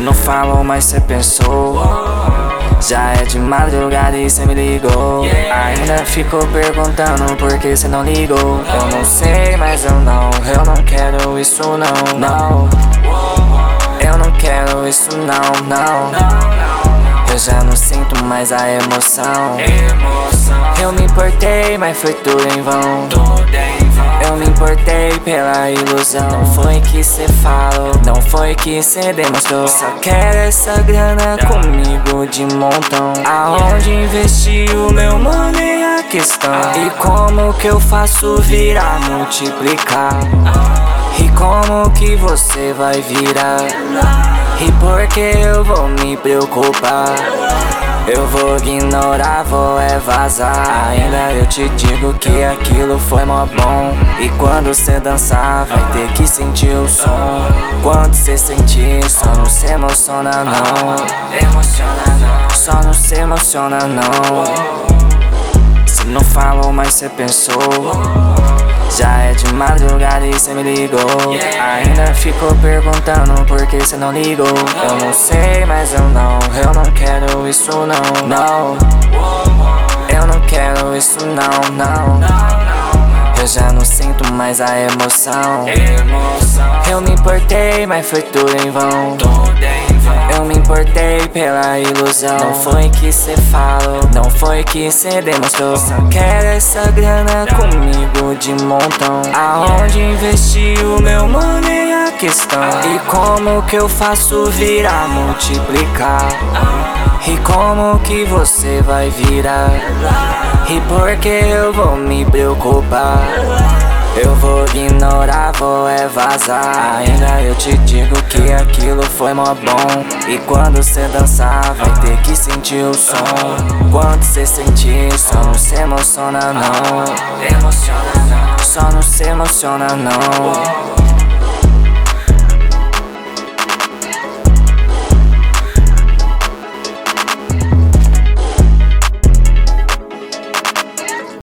Não falou, mas cê pensou. Já é de madrugada e cê me ligou. Ainda ficou perguntando por que cê não ligou. Eu não sei, mas eu não quero isso não, não. Eu não quero isso não, não. Eu já não sinto mais a emoção. Eu me importei, mas foi tudo em vão. Eu me importei pela ilusão. Não foi que cê falou, não foi que cê demonstrou. Só quero essa grana comigo de montão. Aonde investi o meu money é a questão. E como que eu faço virar, multiplicar? E como que você vai virar? E por que eu vou me preocupar? Eu vou ignorar, vou vazar. Ainda eu te digo que aquilo foi mó bom. E quando cê dançar, vai ter que sentir o som. Quando cê sentir, só não se emociona não. Só não se emociona não. Cê não falou, mas cê pensou. Já é de madrugada e cê me ligou. Ainda ficou perguntando por que cê não ligou. Eu não sei, mas eu não quero isso não, não. Eu não quero isso não, não. Eu já não sinto mais a emoção. Eu me importei, mas foi tudo em vão. Eu me importei pela ilusão. Não foi que cê falou, não foi que cê demonstrou. Só quero essa grana comigo de montão. Aonde investi o meu money é a questão. E como que eu faço virar, multiplicar? E como que você vai virar? E por que eu vou me preocupar? Eu vou ignorar, vou vazar. Ainda eu te digo que aquilo foi mó bom. E quando cê dançar, vai ter que sentir o som. Quando cê sentir, só não se emociona não. Só não se emociona não.